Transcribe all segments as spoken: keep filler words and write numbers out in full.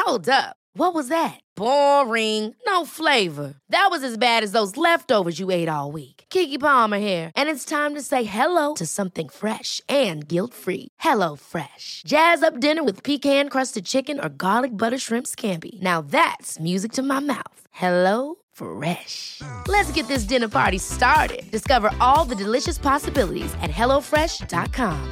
Hold up. What was that? Boring. No flavor. That was as bad as those leftovers you ate all week. Keke Palmer here, and it's time to say hello to something fresh and guilt-free. Hello Fresh. Jazz up dinner with pecan-crusted chicken or garlic butter shrimp scampi. Now that's music to my mouth. Hello Fresh. Let's get this dinner party started. Discover all the delicious possibilities at hello fresh dot com.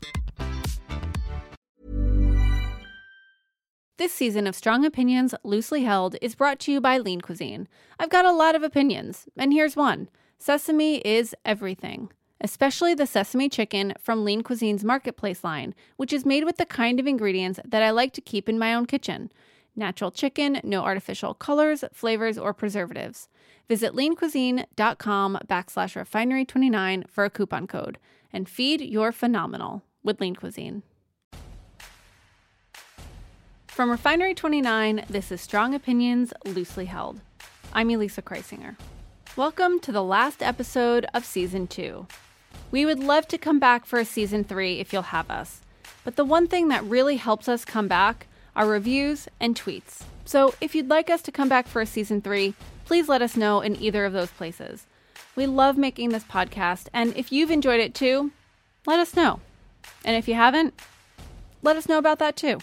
This season of Strong Opinions, Loosely Held, is brought to you by Lean Cuisine. I've got a lot of opinions, and here's one. Sesame is everything, especially the sesame chicken from Lean Cuisine's Marketplace line, which is made with the kind of ingredients that I like to keep in my own kitchen. Natural chicken, no artificial colors, flavors, or preservatives. Visit leancuisine.com backslash refinery29 for a coupon code, and feed your phenomenal with Lean Cuisine. From Refinery twenty-nine, this is Strong Opinions, Loosely Held. I'm Elisa Kreisinger. Welcome to the last episode of Season two. We would love to come back for a Season three if you'll have us. But the one thing that really helps us come back are reviews and tweets. So if you'd like us to come back for a Season three, please let us know in either of those places. We love making this podcast, and if you've enjoyed it too, let us know. And if you haven't, let us know about that too.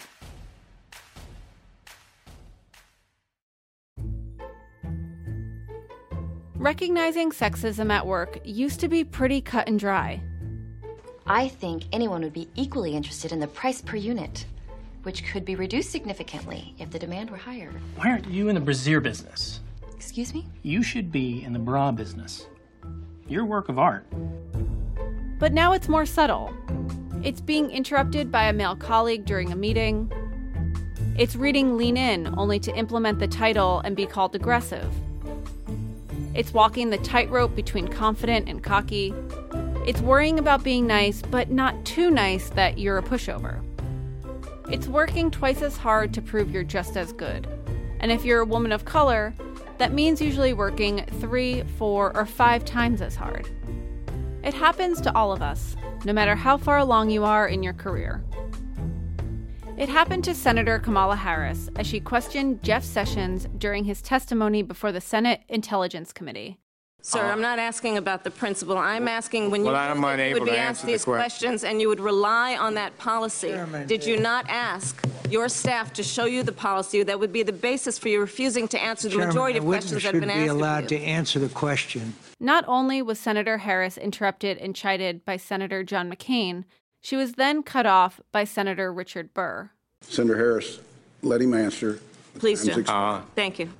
Recognizing sexism at work used to be pretty cut and dry. I think anyone would be equally interested in the price per unit, which could be reduced significantly if the demand were higher. Why aren't you in the brassiere business? Excuse me? You should be in the bra business. You're a work of art. But now it's more subtle. It's being interrupted by a male colleague during a meeting. It's reading Lean In only to implement the title and be called aggressive. It's walking the tightrope between confident and cocky. It's worrying about being nice, but not too nice that you're a pushover. It's working twice as hard to prove you're just as good. And if you're a woman of color, that means usually working three, four, or five times as hard. It happens to all of us, no matter how far along you are in your career. It happened to Senator Kamala Harris as she questioned Jeff Sessions during his testimony before the Senate Intelligence Committee. Sir, I'm not asking about the principle. I'm asking when well, you, I'm you would be asked these the questions and you would rely on that policy. Chairman, Did you not ask your staff to show you the policy that would be the basis for you refusing to answer the Chairman, majority of a witness questions that have been should asked be of allowed you? to answer the question. Not only was Senator Harris interrupted and chided by Senator John McCain, she was then cut off by Senator Richard Burr. Senator Harris, let him answer. Please do. Uh, Thank you.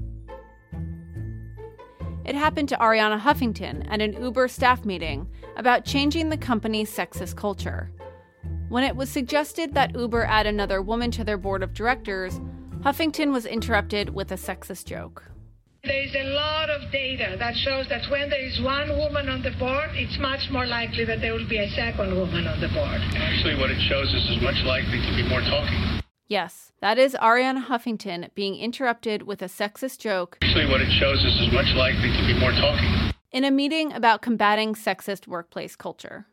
It happened to Arianna Huffington at an Uber staff meeting about changing the company's sexist culture. When it was suggested that Uber add another woman to their board of directors, Huffington was interrupted with a sexist joke. There is a lot of data that shows that when there is one woman on the board, it's much more likely that there will be a second woman on the board. Actually, what it shows is there's much likely to be more talking. Yes, that is Arianna Huffington being interrupted with a sexist joke. Actually, what it shows is there's much likely to be more talking. In a meeting about combating sexist workplace culture.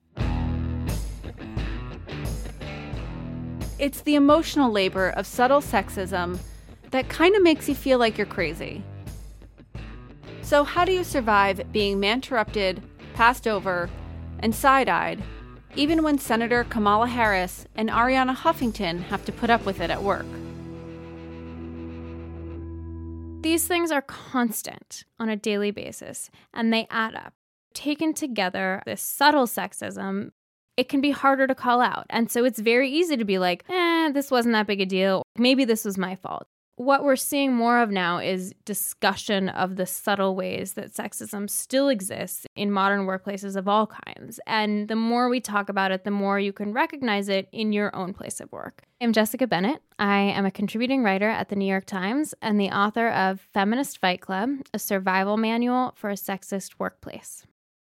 It's the emotional labor of subtle sexism that kind of makes you feel like you're crazy. So how do you survive being man-interrupted, passed over, and side-eyed, even when Senator Kamala Harris and Arianna Huffington have to put up with it at work? These things are constant on a daily basis, and they add up. Taken together, this subtle sexism, it can be harder to call out. And so it's very easy to be like, eh, this wasn't that big a deal. Maybe this was my fault. What we're seeing more of now is discussion of the subtle ways that sexism still exists in modern workplaces of all kinds. And the more we talk about it, the more you can recognize it in your own place of work. I'm Jessica Bennett. I am a contributing writer at the New York Times and the author of Feminist Fight Club, a survival manual for a sexist workplace.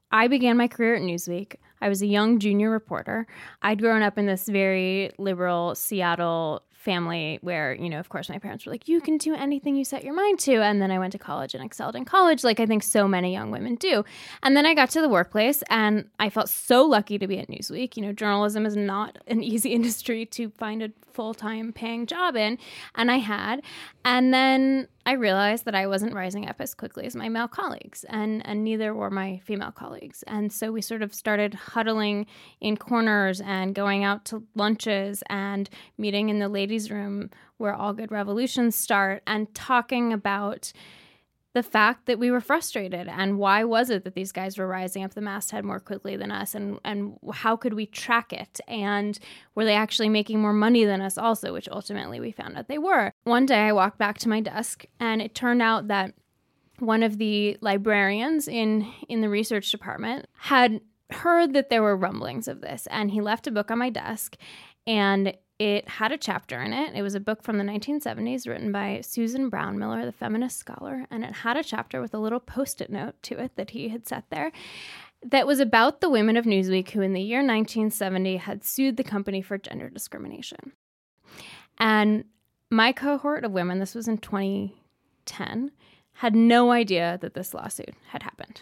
I began my career at Newsweek. I was a young junior reporter. I'd grown up in this very liberal Seattle family where, you know, of course, my parents were like, you can do anything you set your mind to. And then I went to college and excelled in college, like I think so many young women do. And then I got to the workplace and I felt so lucky to be at Newsweek. You know, journalism is not an easy industry to find a full-time paying job in. And I had. And then I realized that I wasn't rising up as quickly as my male colleagues, and, and neither were my female colleagues. And so we sort of started huddling in corners and going out to lunches and meeting in the ladies' room where all good revolutions start and talking about the fact that we were frustrated and why was it that these guys were rising up the masthead more quickly than us, and, and how could we track it, and were they actually making more money than us also, which ultimately we found out they were. One day I walked back to my desk and it turned out that one of the librarians in, in the research department had heard that there were rumblings of this, and he left a book on my desk and it had a chapter in it. It was a book from the nineteen seventies written by Susan Brownmiller, the feminist scholar, and it had a chapter with a little post-it note to it that he had set there that was about the women of Newsweek who in the year nineteen seventy had sued the company for gender discrimination. And my cohort of women, this was in twenty ten, had no idea that this lawsuit had happened.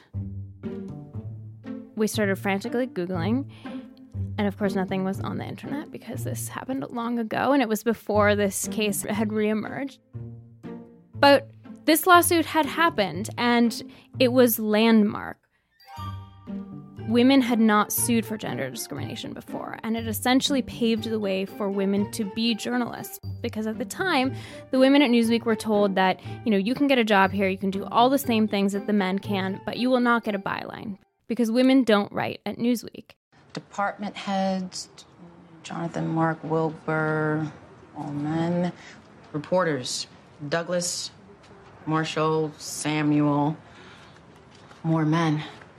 We started frantically Googling. And of course, nothing was on the internet because this happened long ago, and it was before this case had reemerged. But this lawsuit had happened, and it was landmark. Women had not sued for gender discrimination before, and it essentially paved the way for women to be journalists. Because at the time, the women at Newsweek were told that, you know, you can get a job here, you can do all the same things that the men can, but you will not get a byline, because women don't write at Newsweek. Department heads, Jonathan, Mark, Wilbur, all men. Reporters, Douglas, Marshall, Samuel, more men.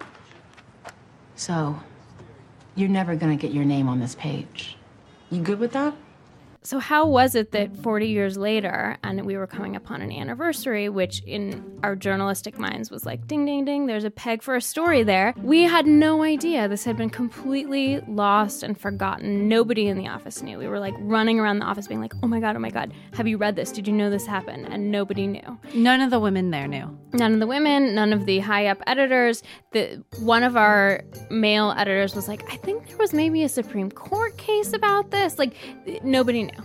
So, you're never gonna get your name on this page. You good with that? So how was it that forty years later, and we were coming upon an anniversary, which in our journalistic minds was like, ding, ding, ding, there's a peg for a story there. We had no idea. This had been completely lost and forgotten. Nobody in the office knew. We were like running around the office being like, oh my God, oh my God, have you read this? Did you know this happened? And nobody knew. None of the women there knew. None of the women, none of the high up editors. The, one of our male editors was like, I think there was maybe a Supreme Court case about this. Like, nobody knew.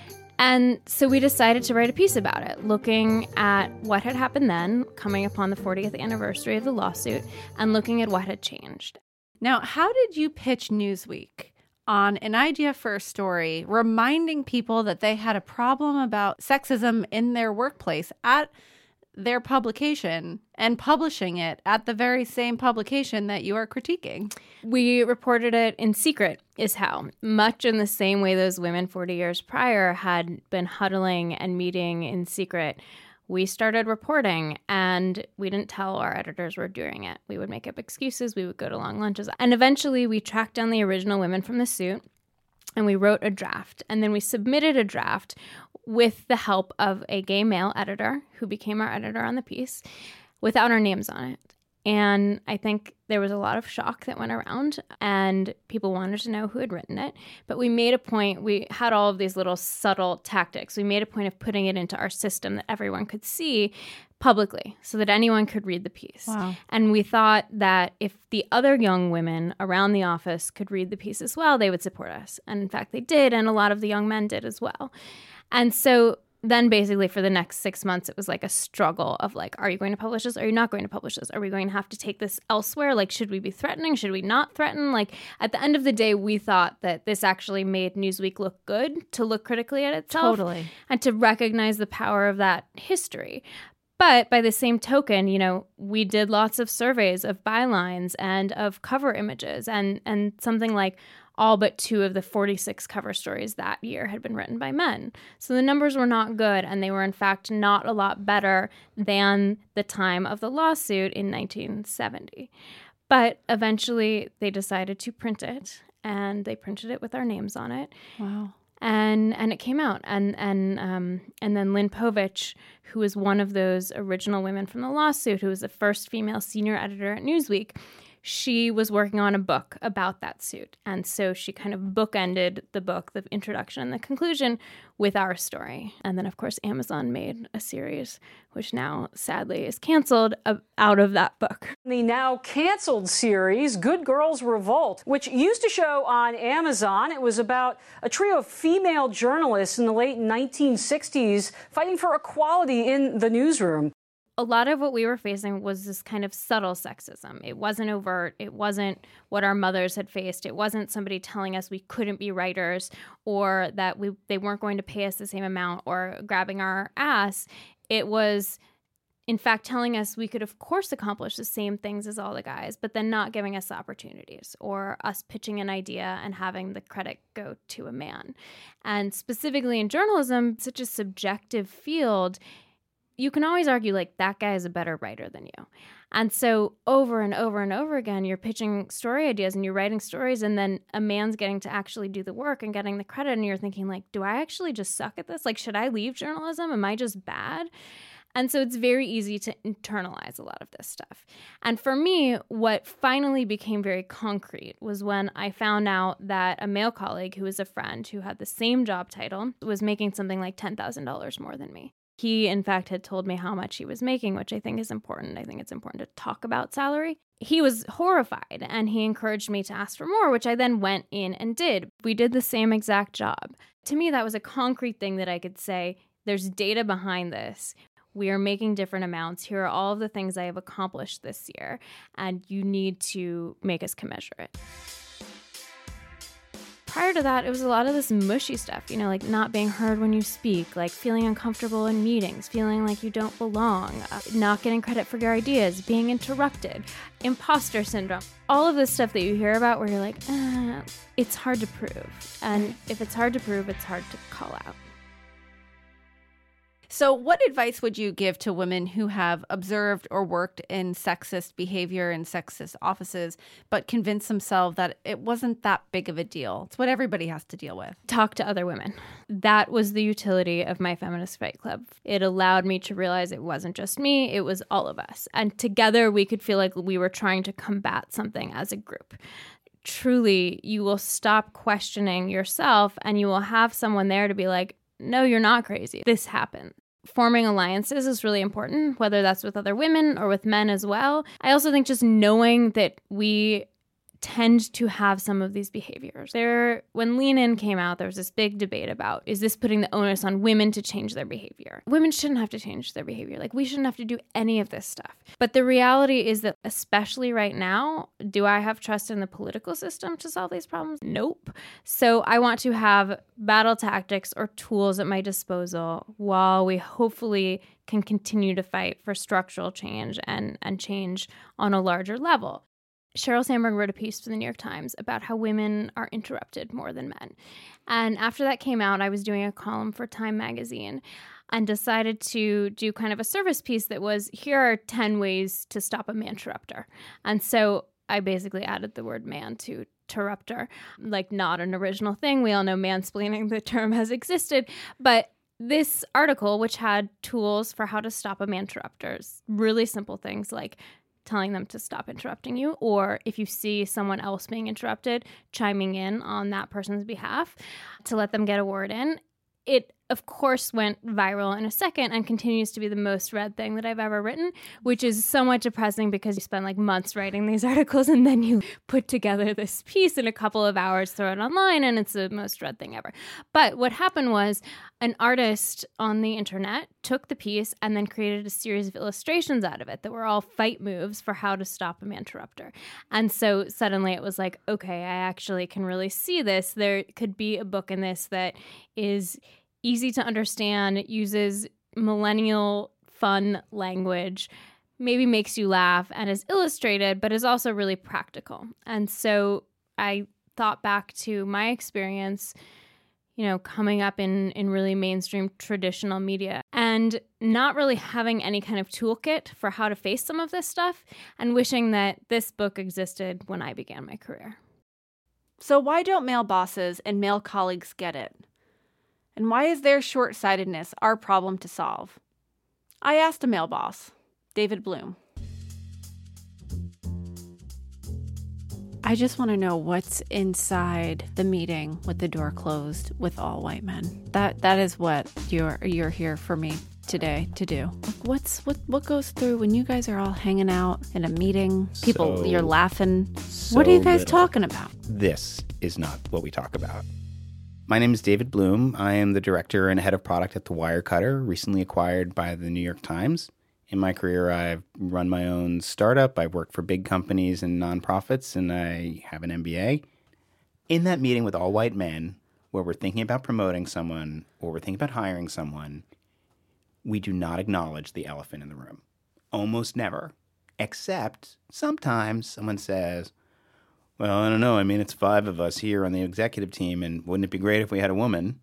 And so we decided to write a piece about it, looking at what had happened then, coming upon the fortieth anniversary of the lawsuit, and looking at what had changed. Now, how did you pitch Newsweek on an idea for a story, reminding people that they had a problem about sexism in their workplace at their publication and publishing it at the very same publication that you are critiquing? We reported it in secret, is how. Much in the same way those women forty years prior had been huddling and meeting in secret, we started reporting, and we didn't tell our editors we're doing it. We would make up excuses, we would go to long lunches, and eventually we tracked down the original women from the suit, and we wrote a draft, and then we submitted a draft with the help of a gay male editor who became our editor on the piece without our names on it. And I think there was a lot of shock that went around, and people wanted to know who had written it. But we made a point, we had all of these little subtle tactics. We made a point of putting it into our system that everyone could see publicly so that anyone could read the piece. Wow. And we thought that if the other young women around the office could read the piece as well, they would support us. And in fact, they did, and a lot of the young men did as well. And so then basically for the next six months, it was like a struggle of like, are you going to publish this? Are you not going to publish this? Are we going to have to take this elsewhere? Like, should we be threatening? Should we not threaten? Like, at the end of the day, we thought that this actually made Newsweek look good, to look critically at itself. Totally. And to recognize the power of that history. But by the same token, you know, we did lots of surveys of bylines and of cover images, and, and something like all but two of the forty-six cover stories that year had been written by men. So the numbers were not good, and they were in fact not a lot better than the time of the lawsuit in nineteen seventy. But eventually they decided to print it, and they printed it with our names on it. Wow. And and it came out, and and um, and then Lynn Povich, who was one of those original women from the lawsuit, who was the first female senior editor at Newsweek, she was working on a book about that suit. And so she kind of bookended the book, the introduction and the conclusion, with our story. And then, of course, Amazon made a series, which now, sadly, is canceled uh, out of that book. The now canceled series, Good Girls Revolt, which used to show on Amazon. It was about a trio of female journalists in the late nineteen sixties fighting for equality in the newsroom. A lot of what we were facing was this kind of subtle sexism. It wasn't overt. It wasn't what our mothers had faced. It wasn't somebody telling us we couldn't be writers or that we they weren't going to pay us the same amount or grabbing our ass. It was, in fact, telling us we could, of course, accomplish the same things as all the guys, but then not giving us the opportunities or us pitching an idea and having the credit go to a man. And specifically in journalism, such a subjective field, you can always argue, like, that guy is a better writer than you. And so over and over and over again, you're pitching story ideas and you're writing stories, and then a man's getting to actually do the work and getting the credit, and you're thinking, like, do I actually just suck at this? Like, should I leave journalism? Am I just bad? And so it's very easy to internalize a lot of this stuff. And for me, what finally became very concrete was when I found out that a male colleague who was a friend who had the same job title was making something like ten thousand dollars more than me. He, in fact, had told me how much he was making, which I think is important. I think it's important to talk about salary. He was horrified, and he encouraged me to ask for more, which I then went in and did. We did the same exact job. To me, that was a concrete thing that I could say, there's data behind this. We are making different amounts. Here are all of the things I have accomplished this year, and you need to make us commensurate. Prior to that, it was a lot of this mushy stuff, you know, like not being heard when you speak, like feeling uncomfortable in meetings, feeling like you don't belong, uh, not getting credit for your ideas, being interrupted, imposter syndrome, all of this stuff that you hear about where you're like, eh, it's hard to prove. And if it's hard to prove, it's hard to call out. So what advice would you give to women who have observed or worked in sexist behavior in sexist offices, but convinced themselves that it wasn't that big of a deal? It's what everybody has to deal with. Talk to other women. That was the utility of my Feminist Fight Club. It allowed me to realize it wasn't just me, it was all of us. And together we could feel like we were trying to combat something as a group. Truly, you will stop questioning yourself and you will have someone there to be like, no, you're not crazy. This happened. Forming alliances is really important, whether that's with other women or with men as well. I also think just knowing that we tend to have some of these behaviors. There, when Lean In came out, there was this big debate about, is this putting the onus on women to change their behavior? Women shouldn't have to change their behavior. Like, we shouldn't have to do any of this stuff. But the reality is that, especially right now, do I have trust in the political system to solve these problems? Nope. So I want to have battle tactics or tools at my disposal while we hopefully can continue to fight for structural change and, and change on a larger level. Sheryl Sandberg wrote a piece for the New York Times about how women are interrupted more than men. And after that came out, I was doing a column for Time magazine and decided to do kind of a service piece that was, here are ten ways to stop a man-interrupter. And so I basically added the word man to interrupter, like not an original thing. We all know mansplaining, the term has existed, but this article, which had tools for how to stop a man-interrupters, really simple things like telling them to stop interrupting you, or if you see someone else being interrupted, chiming in on that person's behalf to let them get a word in. It, of course, went viral in a second and continues to be the most read thing that I've ever written, which is somewhat depressing because you spend like months writing these articles and then you put together this piece in a couple of hours, throw it online, and it's the most read thing ever. But what happened was an artist on the internet took the piece and then created a series of illustrations out of it that were all fight moves for how to stop a man-interrupter. And so suddenly it was like, okay, I actually can really see this. There could be a book in this that is easy to understand, uses millennial fun language, maybe makes you laugh, and is illustrated, but is also really practical. And so I thought back to my experience, you know, coming up in, in really mainstream traditional media and not really having any kind of toolkit for how to face some of this stuff, and wishing that this book existed when I began my career. So why don't male bosses and male colleagues get it? And why is their short-sightedness our problem to solve? I asked a male boss, David Bloom. I just want to know what's inside the meeting with the door closed with all white men. That that is what you're you're here for me today to do. What's what what goes through when you guys are all hanging out in a meeting? People, So- you're laughing. so What are you guys little. talking about? This is not what we talk about. My name is David Bloom. I am the director and head of product at The Wirecutter, recently acquired by the New York Times. In my career, I've run my own startup. I've worked for big companies and nonprofits, and I have an M B A. In that meeting with all white men, where we're thinking about promoting someone or we're thinking about hiring someone, we do not acknowledge the elephant in the room. Almost never. Except sometimes someone says, well, I don't know. I mean, it's five of us here on the executive team, and wouldn't it be great if we had a woman?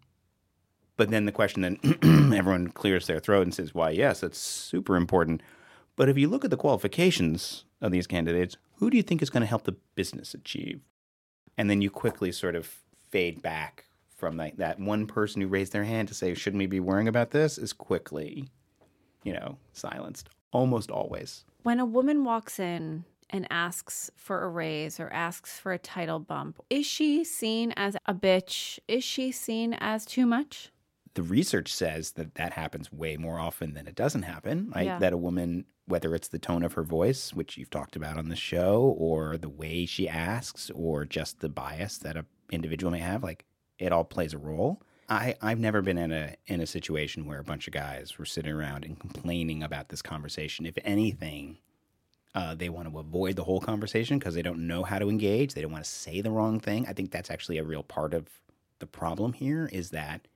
But then the question, then everyone clears their throat and says, why, yes, that's super important. But if you look at the qualifications of these candidates, who do you think is going to help the business achieve? And then you quickly sort of fade back from that, that one person who raised their hand to say, shouldn't we be worrying about this, is quickly, you know, silenced. Almost always. When a woman walks in and asks for a raise or asks for a title bump, is she seen as a bitch? Is she seen as too much? The research says that that happens way more often than it doesn't happen, right? Yeah. That a woman, whether it's the tone of her voice, which you've talked about on the show, or the way she asks, or just the bias that an individual may have, like it all plays a role. I, I've never been in a in a situation where a bunch of guys were sitting around and complaining about this conversation. If anything, uh, they want to avoid the whole conversation because they don't know how to engage. They don't want to say the wrong thing. I think that's actually a real part of the problem here is that,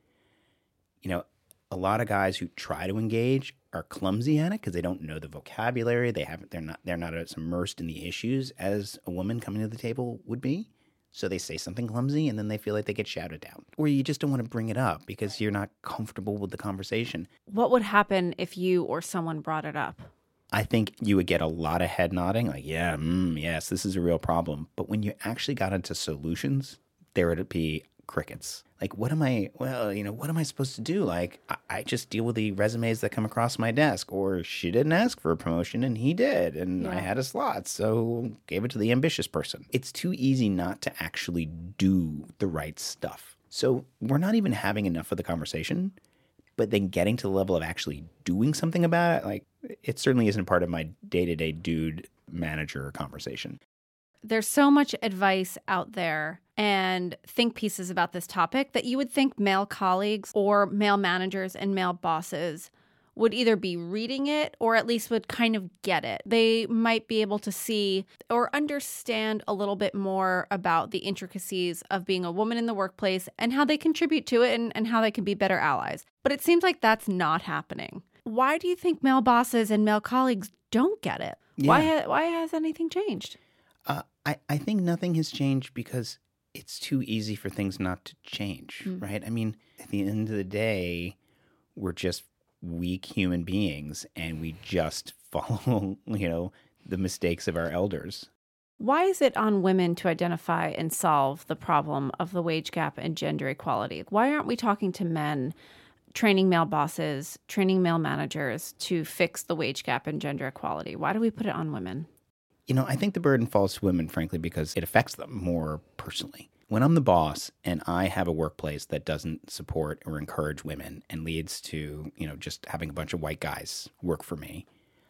you know, a lot of guys who try to engage are clumsy at it because they don't know the vocabulary. They haven't. They're not. They're not as immersed in the issues as a woman coming to the table would be. So they say something clumsy and then they feel like they get shouted down. Or you just don't want to bring it up because you're not comfortable with the conversation. What would happen if you or someone brought it up? I think you would get a lot of head nodding, like, yeah, mm, yes, this is a real problem. But when you actually got into solutions, there would be crickets. Like, what am I, well, you know, what am I supposed to do? Like, I, I just deal with the resumes that come across my desk. Or she didn't ask for a promotion and he did. And I Yeah. had a slot, so gave it to the ambitious person. It's too easy not to actually do the right stuff. So we're not even having enough of the conversation. But then getting to the level of actually doing something about it, like, it certainly isn't part of my day-to-day dude manager conversation. There's so much advice out there and think pieces about this topic that you would think male colleagues or male managers and male bosses would either be reading it or at least would kind of get it. They might be able to see or understand a little bit more about the intricacies of being a woman in the workplace and how they contribute to it and, and how they can be better allies. But it seems like that's not happening. Why do you think male bosses and male colleagues don't get it? Yeah. Why, ha- why has anything changed? Uh, I, I think nothing has changed because it's too easy for things not to change, Mm. right? I mean, at the end of the day, we're just weak human beings and we just follow, you know, the mistakes of our elders. Why is it on women to identify and solve the problem of the wage gap and gender equality? Why aren't we talking to men, training male bosses, training male managers to fix the wage gap and gender equality? Why do we put it on women? You know, I think the burden falls to women, frankly, because it affects them more personally. When I'm the boss and I have a workplace that doesn't support or encourage women and leads to, you know, just having a bunch of white guys work for me,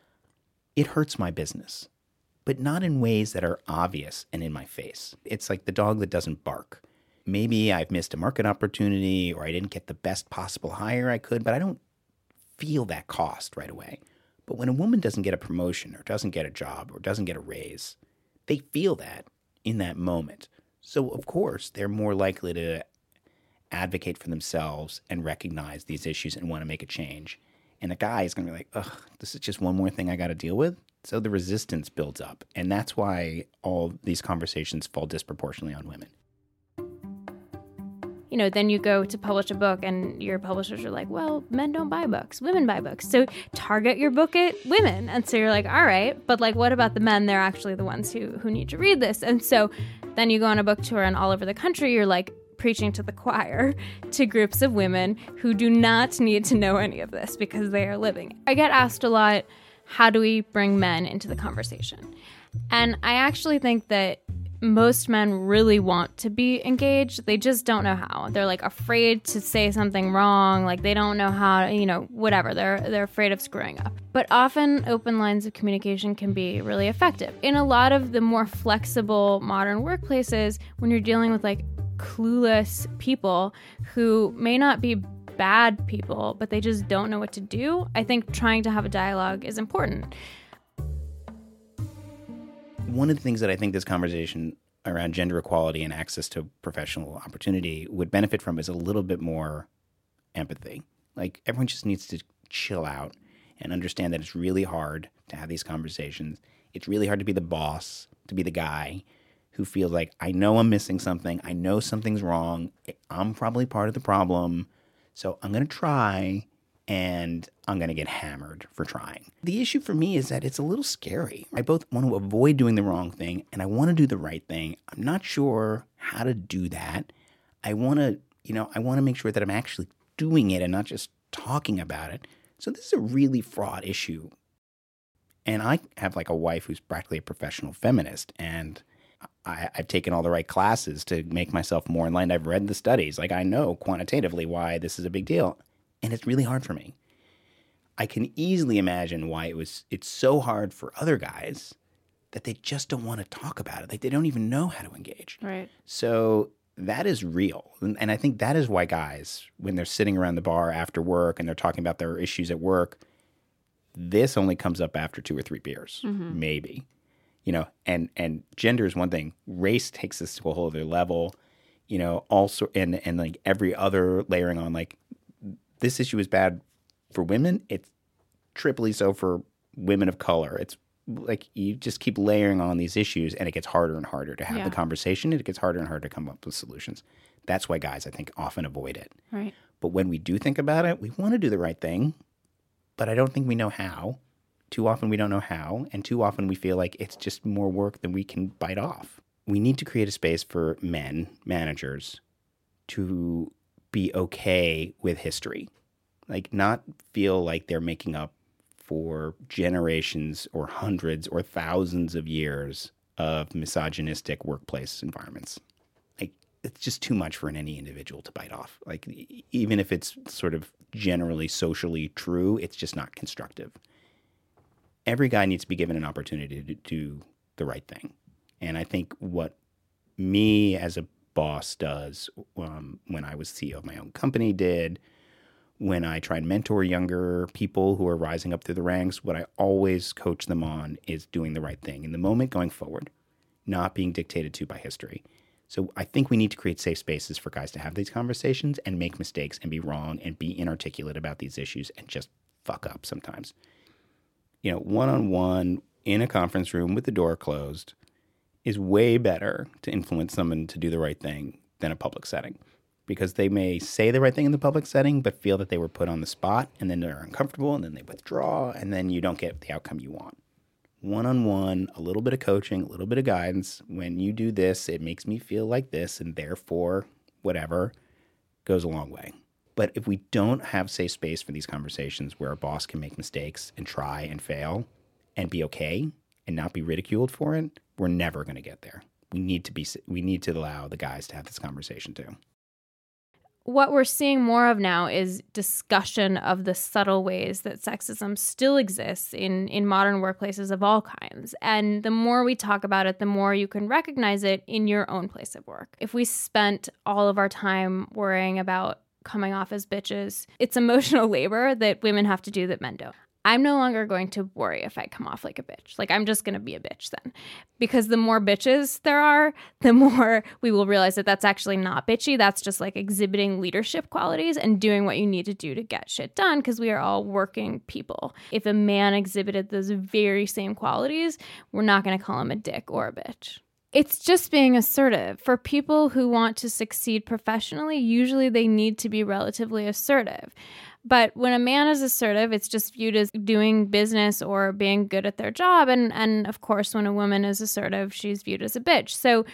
it hurts my business, but not in ways that are obvious and in my face. It's like the dog that doesn't bark. Maybe I've missed a market opportunity or I didn't get the best possible hire I could, but I don't feel that cost right away. But when a woman doesn't get a promotion or doesn't get a job or doesn't get a raise, they feel that in that moment. So, of course, they're more likely to advocate for themselves and recognize these issues and want to make a change. And a guy is going to be like, ugh, this is just one more thing I got to deal with. So the resistance builds up. And that's why all these conversations fall disproportionately on women. You know, then you go to publish a book and your publishers are like, well, men don't buy books, women buy books. So target your book at women. And so you're like, all right, but like, what about the men? They're actually the ones who, who need to read this. And so then you go on a book tour and all over the country, you're like preaching to the choir to groups of women who do not need to know any of this because they are living. I get asked a lot, how do we bring men into the conversation? And I actually think that most men really want to be engaged. They just don't know how. They're like afraid to say something wrong. Like they don't know how, you know, whatever. They're they're afraid of screwing up. But often open lines of communication can be really effective. In a lot of the more flexible modern workplaces, when you're dealing with like clueless people who may not be bad people, but they just don't know what to do, I think trying to have a dialogue is important. One of the things that I think this conversation around gender equality and access to professional opportunity would benefit from is a little bit more empathy. Like everyone just needs to chill out and understand that it's really hard to have these conversations. It's really hard to be the boss, to be the guy who feels like, I know I'm missing something. I know something's wrong. I'm probably part of the problem. So I'm going to try, and I'm going to get hammered for trying. The issue for me is that it's a little scary. I both want to avoid doing the wrong thing, and I want to do the right thing. I'm not sure how to do that. I want to, you know, I want to make sure that I'm actually doing it and not just talking about it. So this is a really fraught issue. And I have like a wife who's practically a professional feminist, and I, I've taken all the right classes to make myself more enlightened. I've read the studies. Like I know quantitatively why this is a big deal. And it's really hard for me. I can easily imagine why it was. It's so hard for other guys that they just don't want to talk about it. Like they don't even know how to engage. Right. So that is real. And, and I think that is why guys, when they're sitting around the bar after work and they're talking about their issues at work, this only comes up after two or three beers, mm-hmm. maybe. You know, and, and gender is one thing. Race takes this to a whole other level, you know, also, and, and like every other layering on, like this issue is bad for women. It's triply so for women of color. It's like you just keep layering on these issues and it gets harder and harder to have yeah. the conversation. It gets harder and harder to come up with solutions. That's why guys, I think, often avoid it. Right. But when we do think about it, we want to do the right thing, but I don't think we know how. Too often we don't know how, and too often we feel like it's just more work than we can bite off. We need to create a space for men, managers, to be okay with history. Like not feel like they're making up for generations or hundreds or thousands of years of misogynistic workplace environments. Like it's just too much for any individual to bite off. Like even if it's sort of generally socially true, it's just not constructive. Every guy needs to be given an opportunity to do the right thing. And I think what me as a boss does um, when I was C E O of my own company did, when I try and mentor younger people who are rising up through the ranks, what I always coach them on is doing the right thing in the moment going forward, not being dictated to by history. So I think we need to create safe spaces for guys to have these conversations and make mistakes and be wrong and be inarticulate about these issues and just fuck up sometimes. You know, one-on-one in a conference room with the door closed is way better to influence someone to do the right thing than a public setting, because they may say the right thing in the public setting but feel that they were put on the spot, and then they're uncomfortable, and then they withdraw, and then you don't get the outcome you want. One-on-one, a little bit of coaching, a little bit of guidance. When you do this, it makes me feel like this, and therefore whatever goes a long way. But if we don't have safe space for these conversations where a boss can make mistakes and try and fail and be okay and not be ridiculed for it, we're never going to get there. We need to be. We need to allow the guys to have this conversation too. What we're seeing more of now is discussion of the subtle ways that sexism still exists in, in modern workplaces of all kinds. And the more we talk about it, the more you can recognize it in your own place of work. If we spent all of our time worrying about coming off as bitches, it's emotional labor that women have to do that men don't. I'm no longer going to worry if I come off like a bitch. Like, I'm just going to be a bitch then. Because the more bitches there are, the more we will realize that that's actually not bitchy. That's just like exhibiting leadership qualities and doing what you need to do to get shit done, because we are all working people. If a man exhibited those very same qualities, we're not going to call him a dick or a bitch. It's just being assertive. For people who want to succeed professionally, usually they need to be relatively assertive. But when a man is assertive, it's just viewed as doing business or being good at their job. And, and of course, when a woman is assertive, she's viewed as a bitch. So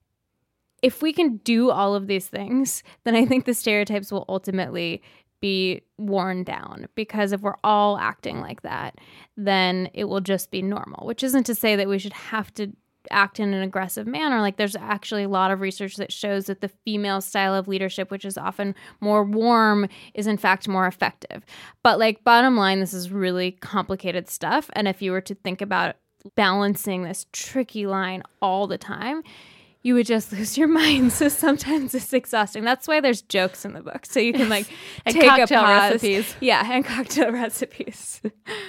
if we can do all of these things, then I think the stereotypes will ultimately be worn down, because if we're all acting like that, then it will just be normal, which isn't to say that we should have to act in an aggressive manner. Like there's actually a lot of research that shows that the female style of leadership, which is often more warm, is in fact more effective. But like bottom line, this is really complicated stuff. And if you were to think about balancing this tricky line all the time, you would just lose your mind. So sometimes it's exhausting. That's why there's jokes in the book. So you can like and take cocktail a pause. recipes. Yeah, and cocktail recipes.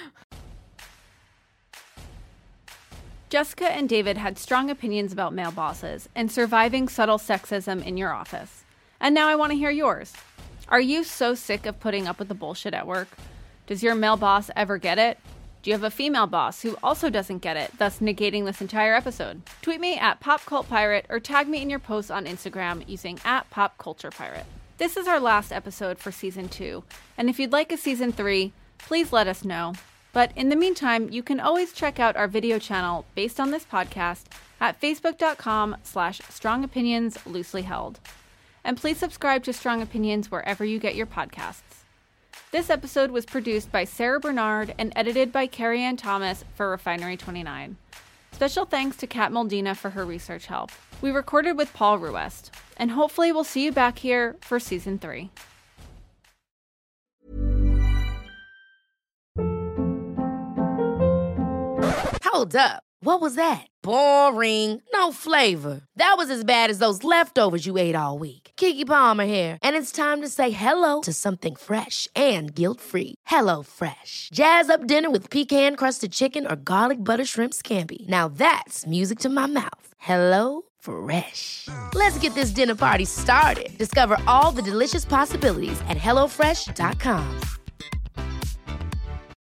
Jessica and David had strong opinions about male bosses and surviving subtle sexism in your office. And now I want to hear yours. Are you so sick of putting up with the bullshit at work? Does your male boss ever get it? Do you have a female boss who also doesn't get it, thus negating this entire episode? Tweet me at PopCultPirate or tag me in your posts on Instagram using at PopCulturePirate. This is our last episode for Season two, and if you'd like a Season three, please let us know. But in the meantime, you can always check out our video channel based on this podcast at facebook.com slash strong opinions loosely held. And please subscribe to Strong Opinions wherever you get your podcasts. This episode was produced by Sarah Bernard and edited by Carrie Ann Thomas for Refinery twenty-nine. Special thanks to Kat Moldina for her research help. We recorded with Paul Ruest, and hopefully we'll see you back here for Season three. Hold up. What was that? Boring. No flavor. That was as bad as those leftovers you ate all week. Keke Palmer here, and it's time to say hello to something fresh and guilt-free. Hello Fresh. Jazz up dinner with pecan-crusted chicken or garlic butter shrimp scampi. Now that's music to my mouth. Hello Fresh. Let's get this dinner party started. Discover all the delicious possibilities at hello fresh dot com.